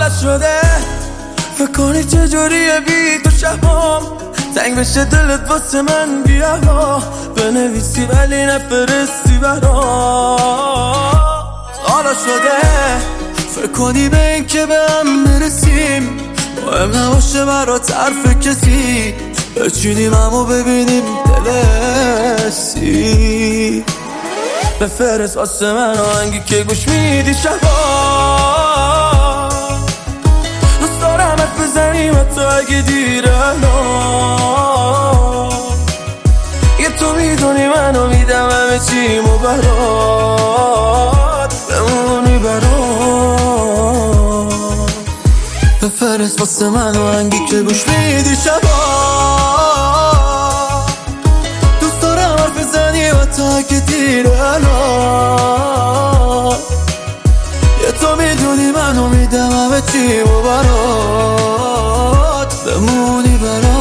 حالت شده فکر کنی چجوریه بی تو شبام تنگ بشه دلت واسه من بیا بنویسی ولی نفرستی برام حالا شده فکر کنی به این که به هم برسیم مهم نباشه برات حرف کسی بچینیم همو ببینیم دلسی بفرست واسه من آهنگی که گوش میدی شبا دوست دارم حرف بزنیم حتی اگه دیره یه تو میدونی منو میدم همه چیمو برات بمونی برات بفرست واسه من آهنگی که گوش میدی شبا دوست دارم حرف بزنیم حتی اگه دیره یه تو میدونی منو میدم همه چیمو برات بمونی برات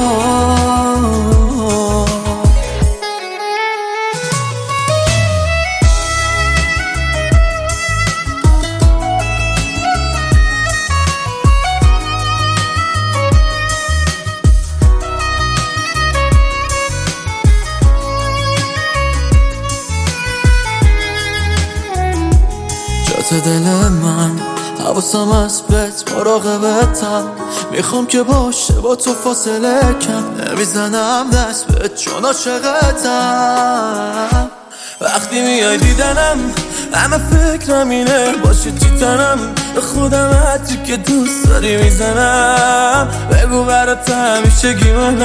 تو دل من حواسم از بهت مراقبتم میخوام که باشه با تو فاصله کم نمیزنم دست بهت چون عاشقتم وقتی میای دیدنم همه فکرم اینه باشه چی تنم به خودم حدی که دوست داری میزنم بگو برات همیشه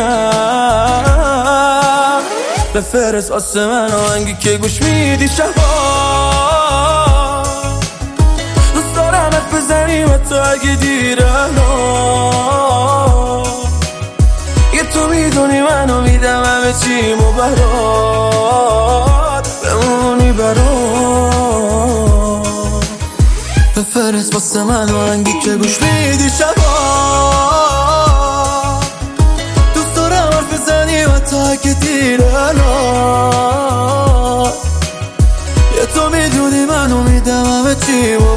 گیمانم بفرست واسه من آهنگی که گوش میدی شبا بزنیم حتی اگه دیره یه تو میدونی منو میدم همه چیمو برات بمونی برات بفرست واسه من آهنگی که گوش میدی شبا دوست دارم حرف بزنیم حتی اگه دیره یه تو میدونی منو میدم همه چیمو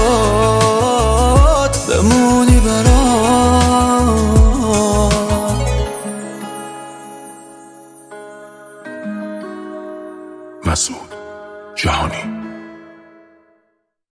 برات بمونی برات مسعود جهانی.